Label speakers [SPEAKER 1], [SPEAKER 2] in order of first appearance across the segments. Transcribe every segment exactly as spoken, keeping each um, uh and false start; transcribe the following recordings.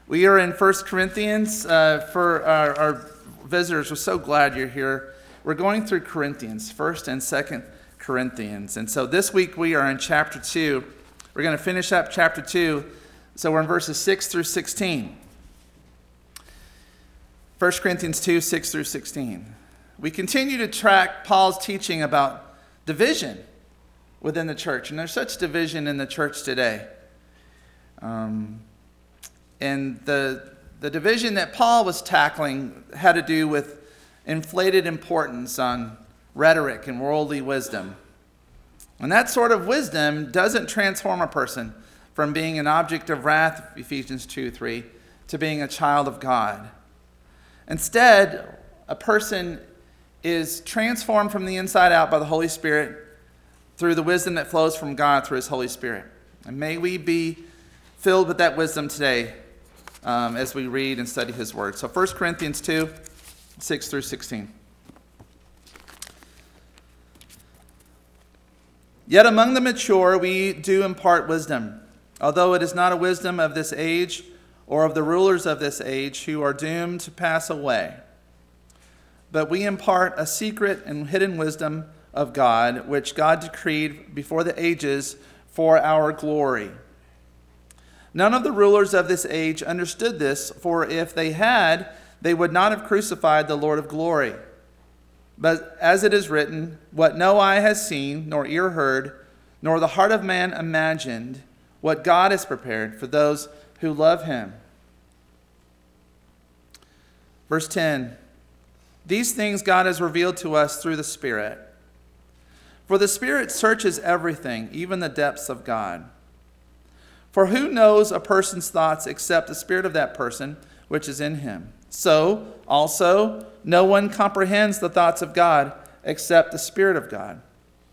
[SPEAKER 1] We are in First Corinthians. Uh, for our, our visitors, we're so glad you're here. We're going through Corinthians, First and Second Corinthians. And so this week we are in chapter two. We're going to finish up chapter two. So we're in verses six through sixteen. First Corinthians two, six through sixteen. We continue to track Paul's teaching about division within the church. And there's such division in the church today. Um... And the the division that Paul was tackling had to do with inflated importance on rhetoric and worldly wisdom. And that sort of wisdom doesn't transform a person from being an object of wrath, Ephesians two, three, to being a child of God. Instead, a person is transformed from the inside out by the Holy Spirit through the wisdom that flows from God through His Holy Spirit. And may we be filled with that wisdom today. Um, as we read and study His Word. So First Corinthians two, six through sixteen. Yet among the mature we do impart wisdom, although it is not a wisdom of this age or of the rulers of this age who are doomed to pass away. But we impart a secret and hidden wisdom of God, which God decreed before the ages for our glory. None of the rulers of this age understood this, for if they had, they would not have crucified the Lord of glory. But as it is written, what no eye has seen, nor ear heard, nor the heart of man imagined, what God has prepared for those who love Him. Verse ten, these things God has revealed to us through the Spirit. For the Spirit searches everything, even the depths of God. For who knows a person's thoughts except the spirit of that person which is in him? So, also, no one comprehends the thoughts of God except the Spirit of God.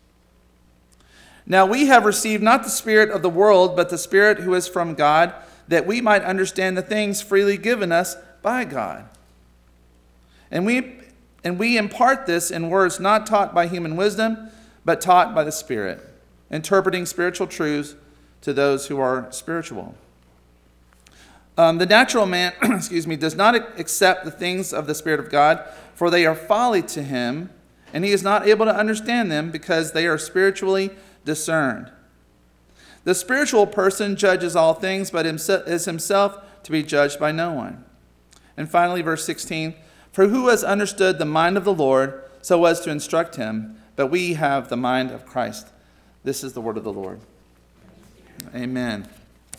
[SPEAKER 1] Now we have received not the spirit of the world, but the Spirit who is from God, that we might understand the things freely given us by God. And we, and we impart this in words not taught by human wisdom, but taught by the Spirit, interpreting spiritual truths to those who are spiritual. Um, the natural man, excuse me, does not accept the things of the Spirit of God, for they are folly to him, and he is not able to understand them because they are spiritually discerned. The spiritual person judges all things, but is himself to be judged by no one. And finally, verse sixteen, for who has understood the mind of the Lord so as to instruct him? But we have the mind of Christ. This is the word of the Lord. Amen.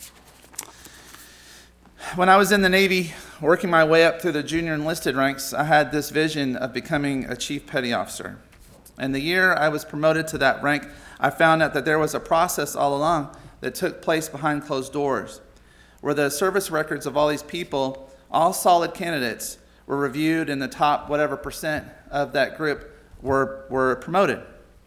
[SPEAKER 1] When I was in the Navy, working my way up through the junior enlisted ranks, I had this vision of becoming a chief petty officer. And the year I was promoted to that rank, I found out that there was a process all along that took place behind closed doors, where the service records of all these people, all solid candidates, were reviewed, and the top whatever percent of that group were, were promoted.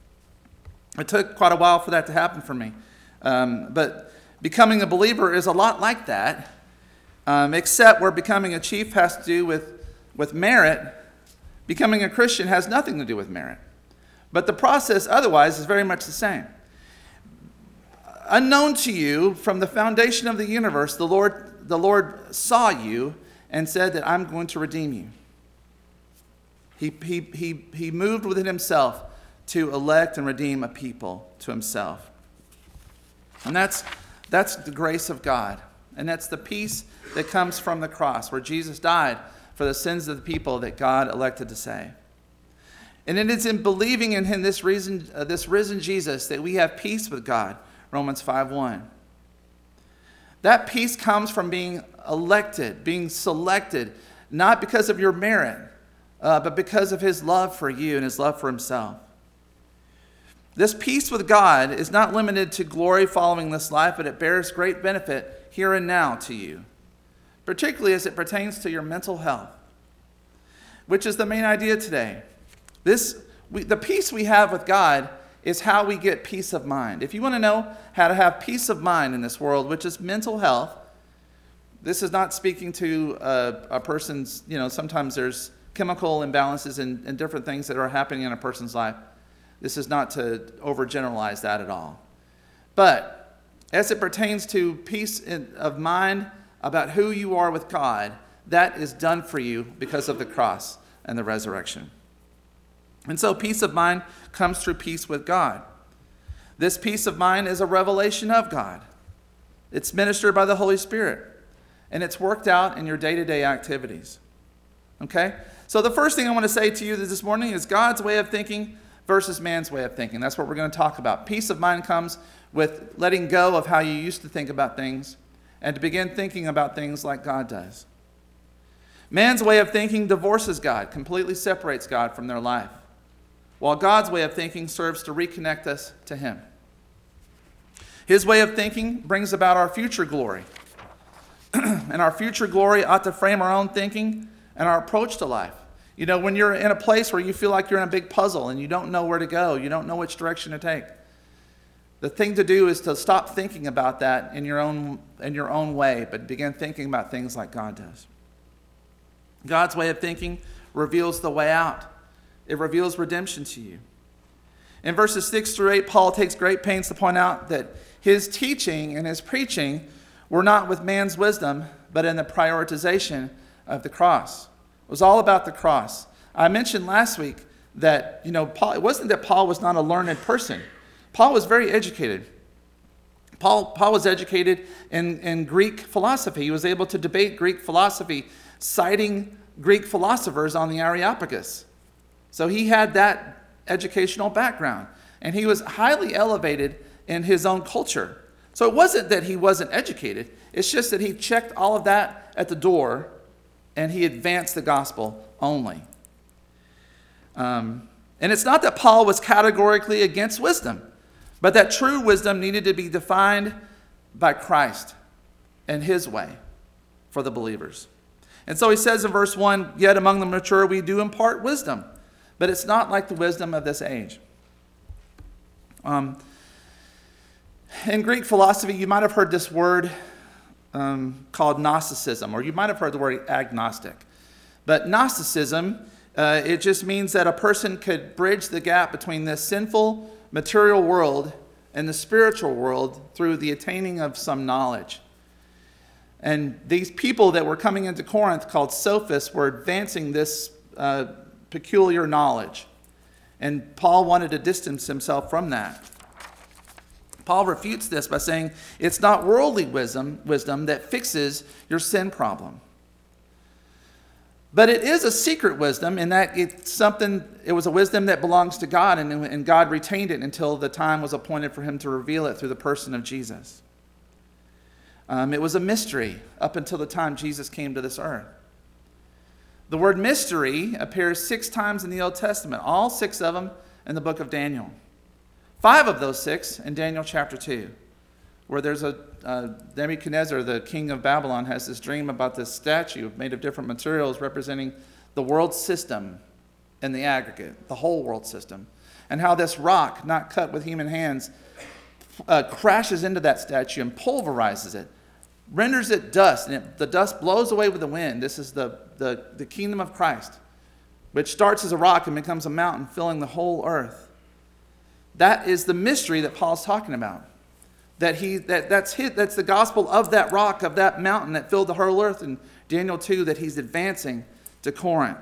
[SPEAKER 1] It took quite a while for that to happen for me. Um, but becoming a believer is a lot like that, um, except where becoming a chief has to do with, with merit. Becoming a Christian has nothing to do with merit. But the process otherwise is very much the same. Unknown to you, from the foundation of the universe, the Lord, the Lord saw you and said that I'm going to redeem you. He, he, he, he moved within himself to elect and redeem a people to himself. And that's that's the grace of God. And that's the peace that comes from the cross, where Jesus died for the sins of the people that God elected to save. And it is in believing in him, this, reason, uh, this risen Jesus, that we have peace with God, Romans five one. That peace comes from being elected, being selected, not because of your merit, uh, but because of his love for you and his love for himself. This peace with God is not limited to glory following this life, but it bears great benefit here and now to you, particularly as it pertains to your mental health, which is the main idea today. This, we, the peace we have with God is how we get peace of mind. If you want to know how to have peace of mind in this world, which is mental health, this is not speaking to a, a person's, you know, sometimes there's chemical imbalances and, and different things that are happening in a person's life. This is not to overgeneralize that at all. But as it pertains to peace in, of mind, about who you are with God, that is done for you because of the cross and the resurrection. And so peace of mind comes through peace with God. This peace of mind is a revelation of God. It's ministered by the Holy Spirit, and it's worked out in your day-to-day activities. Okay? So the first thing I want to say to you this morning is God's way of thinking versus man's way of thinking. That's what we're going to talk about. Peace of mind comes with letting go of how you used to think about things and to begin thinking about things like God does. Man's way of thinking divorces God, completely separates God from their life, while God's way of thinking serves to reconnect us to Him. His way of thinking brings about our future glory. And our future glory ought to frame our own thinking and our approach to life. You know, when you're in a place where you feel like you're in a big puzzle and you don't know where to go, you don't know which direction to take, the thing to do is to stop thinking about that in your own, in your own way, but begin thinking about things like God does. God's way of thinking reveals the way out. It reveals redemption to you. In verses six through eight, Paul takes great pains to point out that his teaching and his preaching were not with man's wisdom, but in the prioritization of the cross. It was all about the cross. I mentioned last week that, you know, Paul, it wasn't that Paul was not a learned person. Paul was very educated. Paul, Paul was educated in, in Greek philosophy. He was able to debate Greek philosophy, citing Greek philosophers on the Areopagus. So he had that educational background, and he was highly elevated in his own culture. So it wasn't that he wasn't educated. It's just that he checked all of that at the door, and he advanced the gospel only. Um, and it's not that Paul was categorically against wisdom, but that true wisdom needed to be defined by Christ and His way for the believers. And so he says in verse one, yet among the mature we do impart wisdom, but it's not like the wisdom of this age. Um, in Greek philosophy, you might have heard this word um, called Gnosticism, or you might have heard the word agnostic. But Gnosticism, uh, it just means that a person could bridge the gap between this sinful material world and the spiritual world through the attaining of some knowledge. And these people that were coming into Corinth, called sophists, were advancing this uh, peculiar knowledge. And Paul wanted to distance himself from that. Paul refutes this by saying it's not worldly wisdom, wisdom that fixes your sin problem. But it is a secret wisdom in that it's something, it was a wisdom that belongs to God, and, and God retained it until the time was appointed for Him to reveal it through the person of Jesus. Um, it was a mystery up until the time Jesus came to this earth. The word mystery appears six times in the Old Testament, all six of them in the book of Daniel. Five of those six in Daniel chapter two, where there's a uh, Nebuchadnezzar, the king of Babylon, has this dream about this statue made of different materials representing the world system in the aggregate, the whole world system, and how this rock, not cut with human hands, uh, crashes into that statue and pulverizes it, renders it dust, and it, the dust blows away with the wind. This is the, the, the kingdom of Christ, which starts as a rock and becomes a mountain, filling the whole earth. That is the mystery that Paul's talking about. That he that that's his, that's the gospel of that rock, of that mountain that filled the whole earth in Daniel two, that he's advancing to Corinth.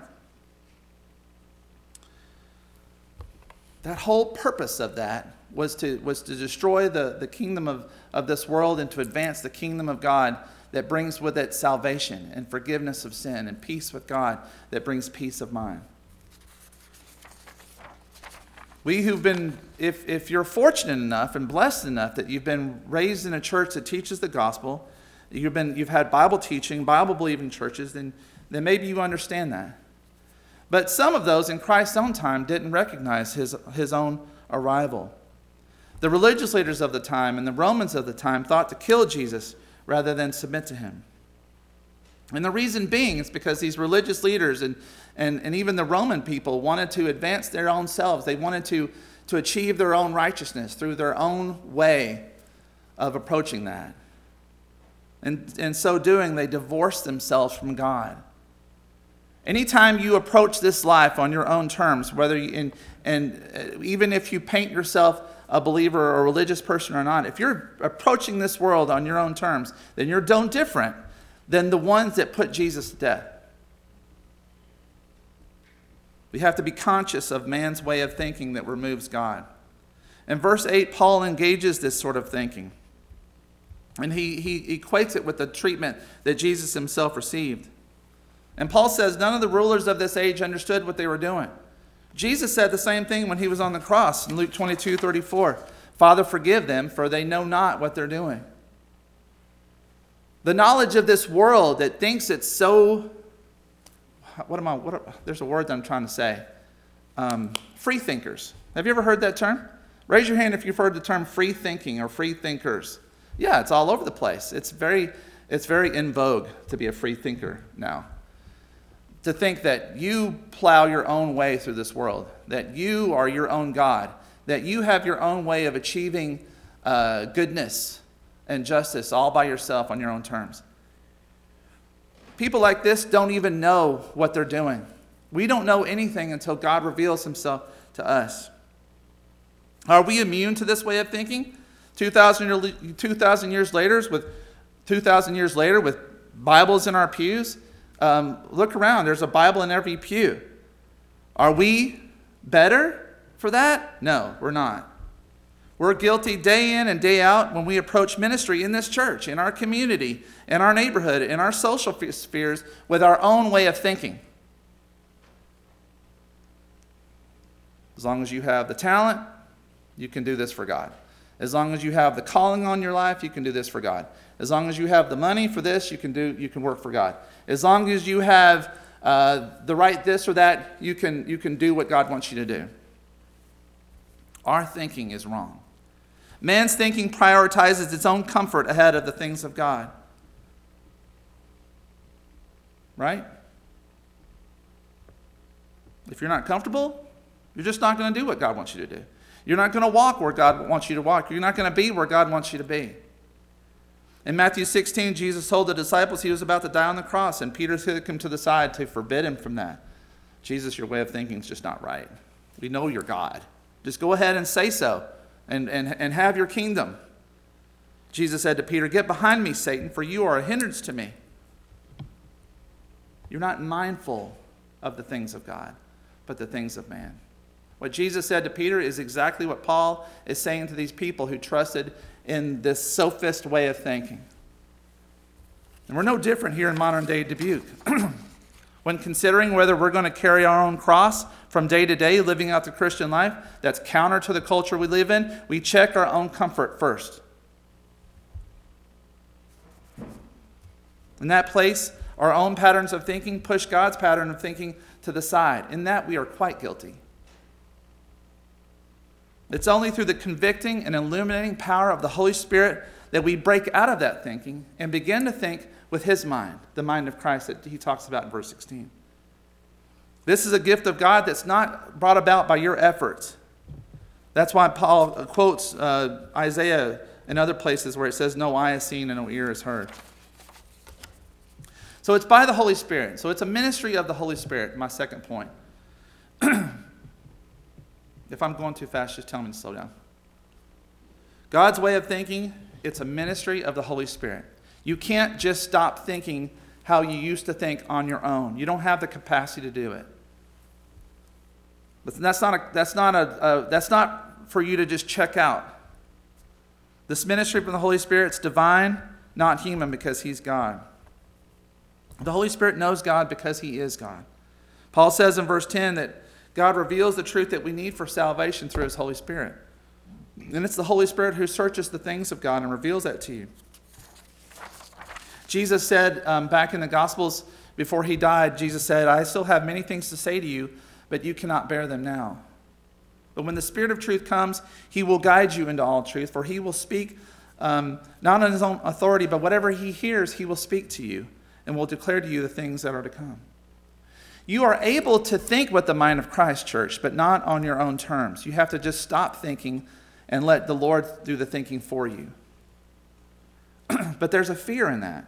[SPEAKER 1] That whole purpose of that was to was to destroy the, the kingdom of, of this world and to advance the kingdom of God that brings with it salvation and forgiveness of sin and peace with God that brings peace of mind. We who've been, if, if you're fortunate enough and blessed enough that you've been raised in a church that teaches the gospel, you've been, you've had Bible teaching, Bible-believing churches, then, then maybe you understand that. But some of those in Christ's own time didn't recognize his, his own arrival. The religious leaders of the time and the Romans of the time thought to kill Jesus rather than submit to him. And the reason being is because these religious leaders and, and, and even the Roman people wanted to advance their own selves. They wanted to, to achieve their own righteousness through their own way of approaching that. And in so doing, they divorced themselves from God. Anytime you approach this life on your own terms, whether you, in, and even if you paint yourself a believer or a religious person or not, if you're approaching this world on your own terms, then you're no different than the ones that put Jesus to death. We have to be conscious of man's way of thinking that removes God. In verse eight, Paul engages this sort of thinking. And he, he equates it with the treatment that Jesus himself received. And Paul says none of the rulers of this age understood what they were doing. Jesus said the same thing when he was on the cross in Luke twenty-two thirty-four. Father, forgive them, for they know not what they're doing. The knowledge of this world that thinks it's so, what am I, what are, there's a word that I'm trying to say. Um, free thinkers. Have you ever heard that term? Raise your hand if you've heard the term free thinking or free thinkers. Yeah, it's all over the place. It's very, it's very in vogue to be a free thinker now. To think that you plow your own way through this world, that you are your own God, that you have your own way of achieving uh, goodness and justice all by yourself on your own terms. People like this don't even know what they're doing. We don't know anything until God reveals himself to us. Are we immune to this way of thinking? two thousand, two thousand years later, with two thousand years later, with Bibles in our pews. Um, look around. There's a Bible in every pew. Are we better for that? No, we're not. We're guilty day in and day out when we approach ministry in this church, in our community, in our neighborhood, in our social spheres, with our own way of thinking. As long as you have the talent, you can do this for God. As long as you have the calling on your life, you can do this for God. As long as you have the money for this, you can do you can work for God. As long as you have uh, the right this or that, you can you can do what God wants you to do. Our thinking is wrong. Man's thinking prioritizes its own comfort ahead of the things of God. Right? If you're not comfortable, you're just not going to do what God wants you to do. You're not going to walk where God wants you to walk. You're not going to be where God wants you to be. In Matthew sixteen, Jesus told the disciples he was about to die on the cross, and Peter took him to the side to forbid him from that. Jesus, your way of thinking is just not right. We know you're God. Just go ahead and say so and, and, and have your kingdom. Jesus said to Peter, get behind me, Satan, for you are a hindrance to me. You're not mindful of the things of God, but the things of man. What Jesus said to Peter is exactly what Paul is saying to these people who trusted in this sophist way of thinking. And we're no different here in modern day Dubuque. When considering whether we're going to carry our own cross from day to day, living out the Christian life that's counter to the culture we live in, we check our own comfort first. In that place, our own patterns of thinking push God's pattern of thinking to the side. In that, we are quite guilty. It's only through the convicting and illuminating power of the Holy Spirit that we break out of that thinking and begin to think with his mind, the mind of Christ that he talks about in verse sixteen. This is a gift of God that's not brought about by your efforts. That's why Paul quotes uh, Isaiah and other places where it says, no eye has seen and no ear has heard. So it's by the Holy Spirit. So it's a ministry of the Holy Spirit, my second point. If I'm going too fast, just tell me to slow down. God's way of thinking, it's a ministry of the Holy Spirit. You can't just stop thinking how you used to think on your own. You don't have the capacity to do it. But that's not a, that's not a, a that's not for you to just check out. This ministry from the Holy Spirit is divine, not human, because he's God. The Holy Spirit knows God because he is God. Paul says in verse ten that God reveals the truth that we need for salvation through his Holy Spirit. And it's the Holy Spirit who searches the things of God and reveals that to you. Jesus said um, back in the Gospels, before he died, Jesus said, I still have many things to say to you, but you cannot bear them now. But when the Spirit of truth comes, he will guide you into all truth, for he will speak um, not on his own authority, but whatever he hears, he will speak to you and will declare to you the things that are to come. You are able to think with the mind of Christ, church, but not on your own terms. You have to just stop thinking and let the Lord do the thinking for you. But there's a fear in that.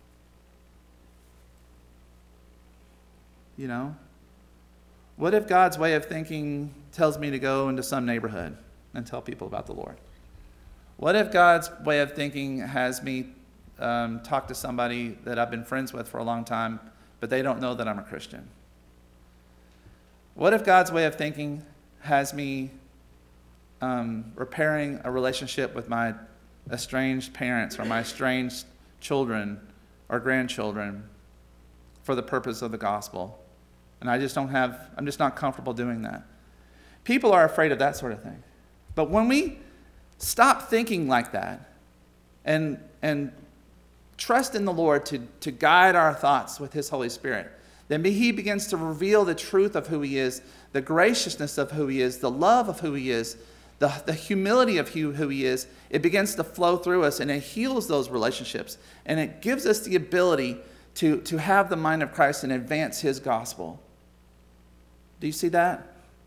[SPEAKER 1] You know? What if God's way of thinking tells me to go into some neighborhood and tell people about the Lord? What if God's way of thinking has me um, talk to somebody that I've been friends with for a long time, but they don't know that I'm a Christian? What if God's way of thinking has me um, repairing a relationship with my estranged parents or my estranged children or grandchildren for the purpose of the gospel? And I just don't have, I'm just not comfortable doing that. People are afraid of that sort of thing. But when we stop thinking like that and and trust in the Lord to, to guide our thoughts with his Holy Spirit, then he begins to reveal the truth of who he is, the graciousness of who he is, the love of who he is, the, the humility of who, who he is. It begins to flow through us, and it heals those relationships. And it gives us the ability to, to have the mind of Christ and advance his gospel. Do you see that?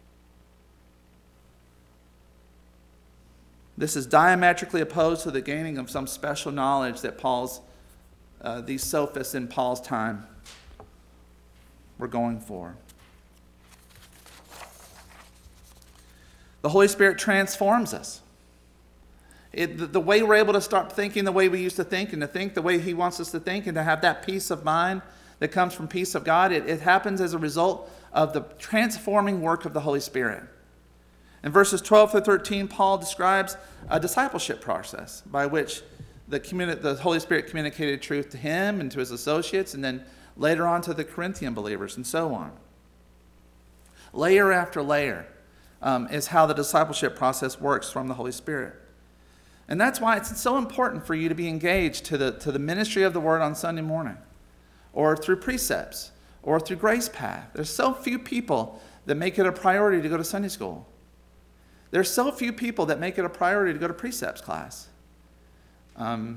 [SPEAKER 1] This is diametrically opposed to the gaining of some special knowledge that Paul's, uh, these sophists in Paul's time were going for. The Holy Spirit transforms us. It, the, the way we're able to start thinking the way we used to think and to think the way he wants us to think and to have that peace of mind that comes from peace of God, it, it happens as a result of the transforming work of the Holy Spirit. In verses twelve through thirteen, Paul describes a discipleship process by which the, communi- the Holy Spirit communicated truth to him and to his associates, and then later on to the Corinthian believers, and so on. Layer after layer um, is how the discipleship process works from the Holy Spirit. And that's why it's so important for you to be engaged to the, to the ministry of the Word on Sunday morning, or through precepts, or through Grace Path. There's so few people that make it a priority to go to Sunday school. There's so few people that make it a priority to go to precepts class. Um,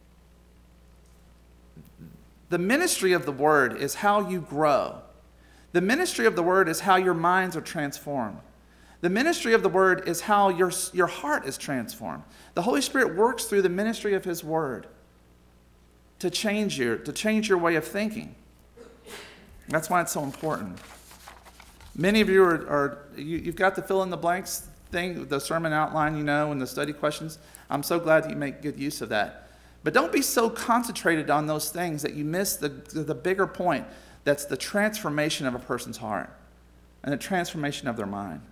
[SPEAKER 1] the ministry of the Word is how you grow. The ministry of the Word is how your minds are transformed. The ministry of the Word is how your, your heart is transformed. The Holy Spirit works through the ministry of his Word to change your, to change your way of thinking. That's why it's so important. Many of you are, are you, you've got the fill in the blanks thing, the sermon outline, you know, and the study questions. I'm so glad that you make good use of that. But don't be so concentrated on those things that you miss the, the bigger point. That's the transformation of a person's heart and the transformation of their mind.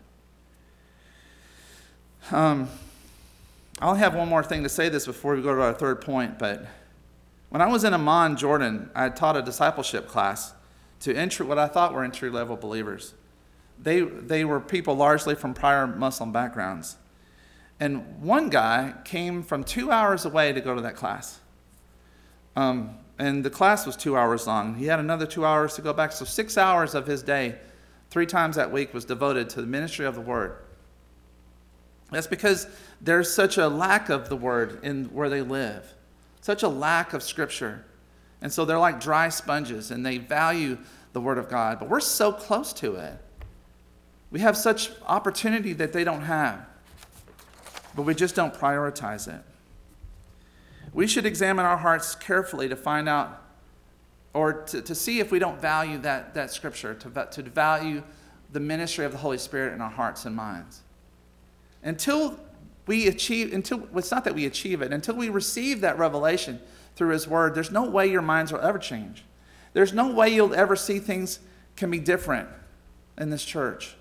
[SPEAKER 1] Um, I only have one more thing to say this before we go to our third point, but when I was in Amman, Jordan, I taught a discipleship class to entry, what I thought were entry-level believers. They they were people largely from prior Muslim backgrounds. And one guy came from two hours away to go to that class. Um, and the class was two hours long. He had another two hours to go back. So six hours of his day, three times that week, was devoted to the ministry of the Word. That's because there's such a lack of the Word in where they live. Such a lack of Scripture. And so they're like dry sponges, and they value the Word of God. But we're so close to it. We have such opportunity that they don't have. But we just don't prioritize it. We should examine our hearts carefully to find out, or to, to see if we don't value that, that Scripture, to, to value the ministry of the Holy Spirit in our hearts and minds. Until we achieve, until it's not that we achieve it, until we receive that revelation through His Word, there's no way your minds will ever change. There's no way you'll ever see things can be different in this church.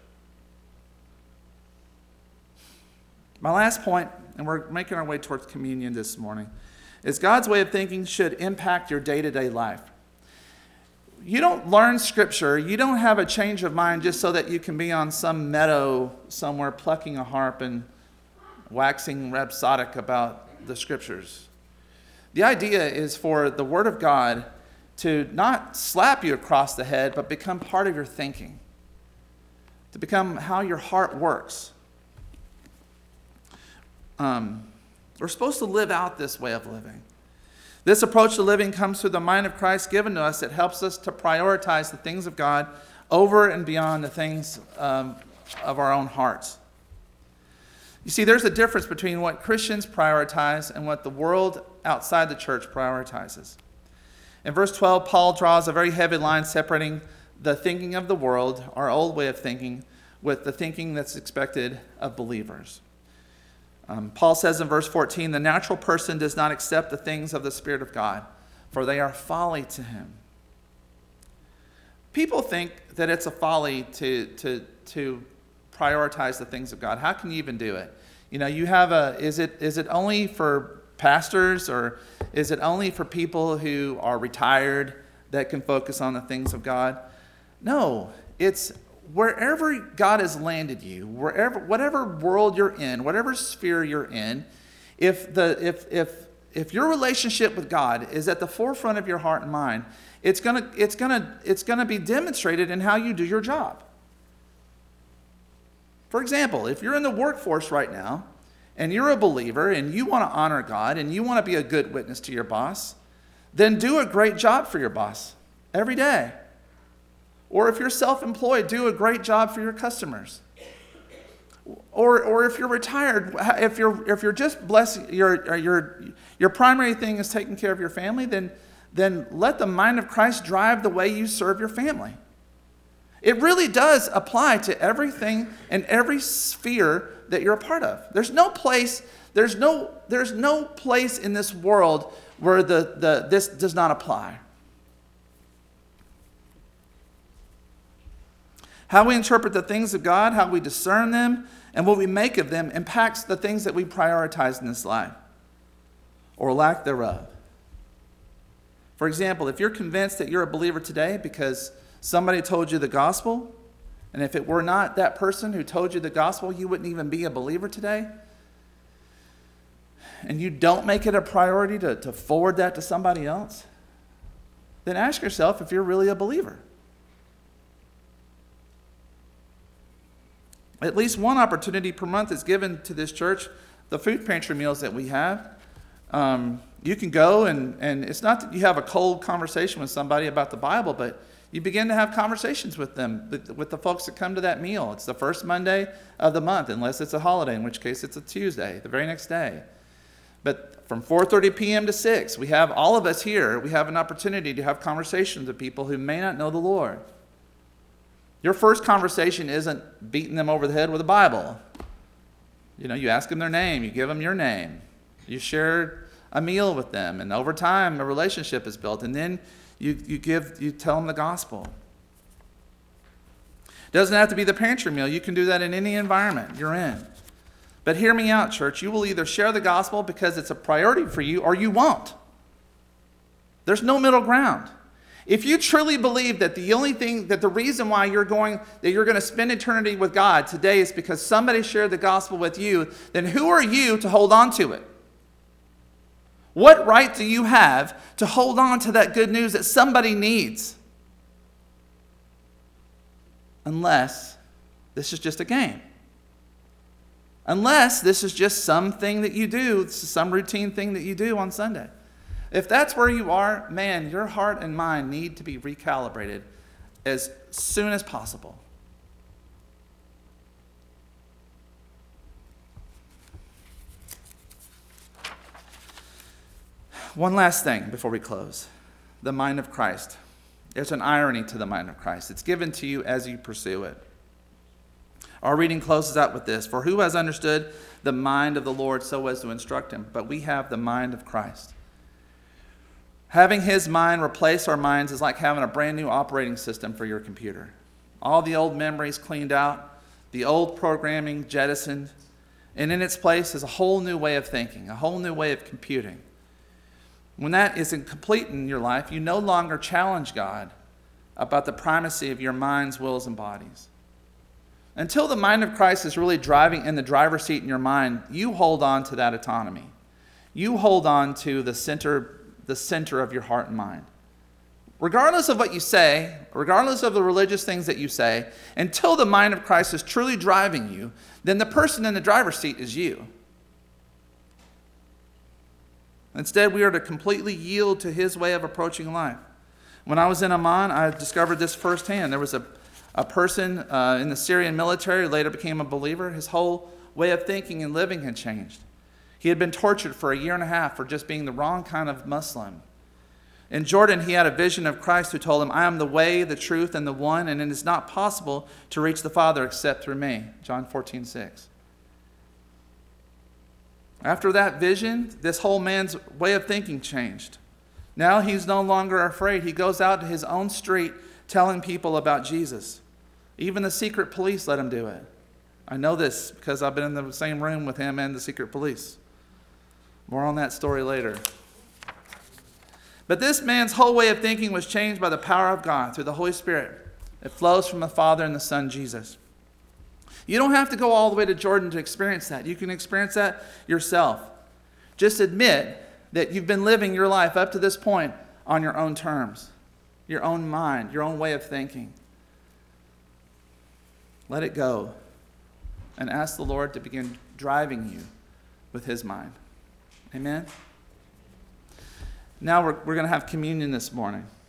[SPEAKER 1] My last point, and we're making our way towards communion this morning, is God's way of thinking should impact your day-to-day life. You don't learn Scripture, you don't have a change of mind just so that you can be on some meadow somewhere plucking a harp and waxing rhapsodic about the Scriptures. The idea is for the Word of God to not slap you across the head, but become part of your thinking, to become how your heart works. Um, we're supposed to live out this way of living. This approach to living comes through the mind of Christ given to us that helps us to prioritize the things of God over and beyond the things um, of our own hearts. You see, there's a difference between what Christians prioritize and what the world outside the church prioritizes. In verse twelve, Paul draws a very heavy line separating the thinking of the world, our old way of thinking, with the thinking that's expected of believers. Um, Paul says in verse fourteen, the natural person does not accept the things of the Spirit of God, for they are folly to him. People think that it's a folly to, to, to prioritize the things of God. How can you even do it? You know, you have a, is it is it only for pastors, or is it only for people who are retired that can focus on the things of God? No, it's wherever God has landed you, wherever, whatever world you're in, whatever sphere you're in, if the if if if your relationship with God is at the forefront of your heart and mind, it's gonna it's gonna it's gonna be demonstrated in how you do your job. For example, if you're in the workforce right now and you're a believer and you want to honor God and you want to be a good witness to your boss, then do a great job for your boss every day. Or if you're self-employed, do a great job for your customers. Or, or if you're retired, if you're if you're just blessing your your your primary thing is taking care of your family, then then let the mind of Christ drive the way you serve your family. It really does apply to everything and every sphere that you're a part of. There's no place, there's no, there's no place in this world where the, the this does not apply. How we interpret the things of God, how we discern them, and what we make of them impacts the things that we prioritize in this life, or lack thereof. For example, if you're convinced that you're a believer today because somebody told you the gospel, and if it were not that person who told you the gospel, you wouldn't even be a believer today, and you don't make it a priority to, to forward that to somebody else, then ask yourself if you're really a believer. At least one opportunity per month is given to this church, the food pantry meals that we have. Um, you can go, and, and it's not that you have a cold conversation with somebody about the Bible, but you begin to have conversations with them, with, with the folks that come to that meal. It's the first Monday of the month, unless it's a holiday, in which case it's a Tuesday, the very next day. But from four thirty p.m. to six, we have all of us here, we have an opportunity to have conversations with people who may not know the Lord. Your first conversation isn't beating them over the head with a Bible. You know, you ask them their name, you give them your name, you share a meal with them, and over time a relationship is built, and then You you give you tell them the gospel. Doesn't have to be the pantry meal. You can do that in any environment you're in. But hear me out, church. You will either share the gospel because it's a priority for you, or you won't. There's no middle ground. If you truly believe that the only thing, that the reason why you're going, that you're going to spend eternity with God today is because somebody shared the gospel with you, then who are you to hold on to it? What right do you have to hold on to that good news that somebody needs? Unless this is just a game. Unless this is just something that you do, some routine thing that you do on Sunday. If that's where you are, man, your heart and mind need to be recalibrated as soon as possible. One last thing before we close. The mind of Christ. There's an irony to the mind of Christ. It's given to you as you pursue it. Our reading closes out with this. For who has understood the mind of the Lord so as to instruct him? But we have the mind of Christ. Having his mind replace our minds is like having a brand new operating system for your computer. All the old memories cleaned out, the old programming jettisoned, and in its place is a whole new way of thinking, a whole new way of computing. When that isn't complete in your life, you no longer challenge God about the primacy of your minds, wills, and bodies. Until the mind of Christ is really driving in the driver's seat in your mind, you hold on to that autonomy. You hold on to the center, the center of your heart and mind. Regardless of what you say, regardless of the religious things that you say, until the mind of Christ is truly driving you, then the person in the driver's seat is you. Instead, we are to completely yield to his way of approaching life. When I was in Amman, I discovered this firsthand. There was a, a person uh, in the Syrian military who later became a believer. His whole way of thinking and living had changed. He had been tortured for a year and a half for just being the wrong kind of Muslim. In Jordan, he had a vision of Christ who told him, I am the way, the truth, and the one, and it is not possible to reach the Father except through me. John fourteen six. After that vision, this whole man's way of thinking changed. Now he's no longer afraid. He goes out to his own street telling people about Jesus. Even the secret police let him do it. I know this because I've been in the same room with him and the secret police. More on that story later. But this man's whole way of thinking was changed by the power of God through the Holy Spirit. It flows from the Father and the Son, Jesus. You don't have to go all the way to Jordan to experience that. You can experience that yourself. Just admit that you've been living your life up to this point on your own terms, your own mind, your own way of thinking. Let it go and ask the Lord to begin driving you with his mind. Amen? Now we're, we're going to have communion this morning.